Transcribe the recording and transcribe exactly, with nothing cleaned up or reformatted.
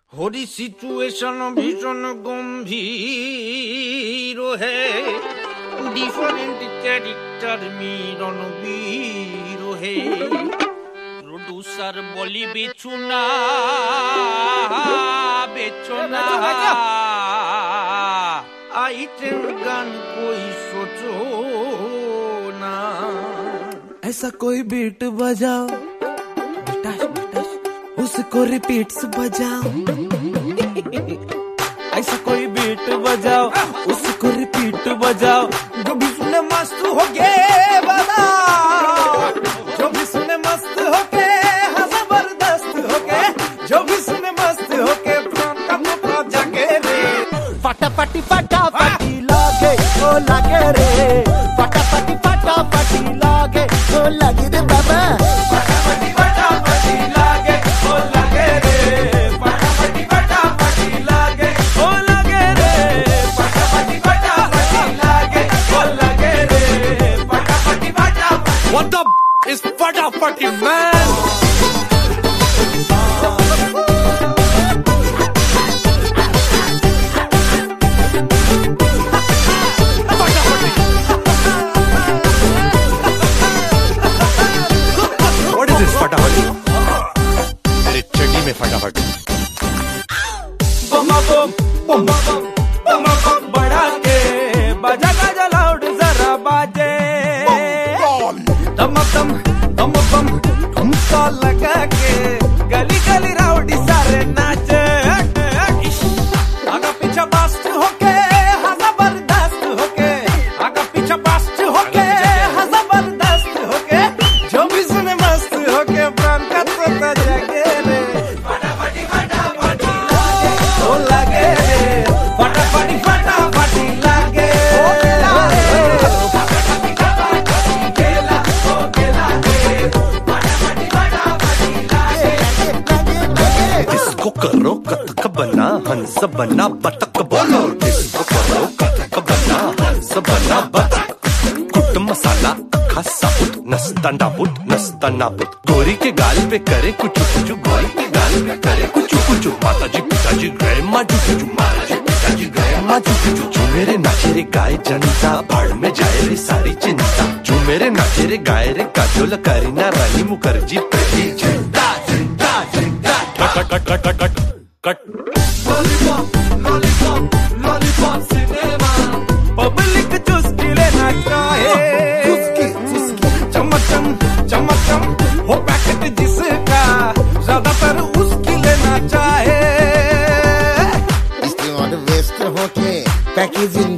Hari situation ভীষণ গম্ভীর হে, different character মিলন বীর হে। Producer বলি বেচুনা বেচুনা, आइटम गान कोई सोचो ना। ऐसा कोई बीट बजाओ, बिटाश बिटाश उसको रिपीट्स बजाओ। ऐसा कोई बीट बजाओ, उसको रिपीट बजाओ। जो भी सुने मस्त हो गे बताओ, जो भी सुने मस्त हो के हाँ जबरदस्त हो के, जो भी सुने मस्त हो के प्राण का टुकड़ा जाके रे। फटाफटी फटाफटी लागे ओ लागे रे, फटाफटी फटाफटी लागे ओ लागे रे बाबा। फटाफटी फटाफटी लागे ओ लागे रे, फटाफटी फटाफटी लागे ओ लागे रे, फटाफटी फटाफटी लागे ओ लागे रे, फटाफटी फटाफटी। What the is फटाफटी man? फटाफटी मेरे चड्डी में फटाफट। बम बम बम बम बम बम बढ़ा के बजा गाजा लाउड जरा बाजे। दम दम दम बम ठुमका लगा के गली गली राउडी सारे नाचे। आगा पीछा बास्ट होके हाँ जबरदस्त होके, आगा पीछा बास्ट होके हाँ जबरदस्त होके, जो भी सुने मस्त होके प्राण का तोता जागे रे। फटाफटी फटाफटी लागे ओ लागे रे, फटाफटी फटाफटी लागे ओ फटाफटी फटाफटी गेला ओ गेला रे, फटाफटी फटाफटी लागे लागे। जिसको करो कथक बना हंस बना बतक बोलो, जिसको करो कथक बना हंस बना बतक। कुट मसाला अखा साबुत नस्ता नाबुत नस्ता नाबुत, गोरी के गाल पे करे कुछ कुछ, गोरी के गाल पे करे कुछ कुछ। माता जी पिताजी गए माँ जुटू, माता जी पिताजी गए माँ जुटू। जो मेरे नाचे रे गाय जनता, भाड़ में जाए रे सारी चिंता। जो मेरे नाचे रे गाय रे काजोल करीना रानी मुखर्जी प्रीति जिंदा जिंदा जिंदा। Cut cut cut cut cut cut. Lollipop lollipop lollipop cinema, public चुस्की लेना चाहे। चमचम चमचम हो पैकेट जिसका, ज्यादातर उसकी लेना चाहे। इस्तेमाल वेस्ट होके पैकेजिंग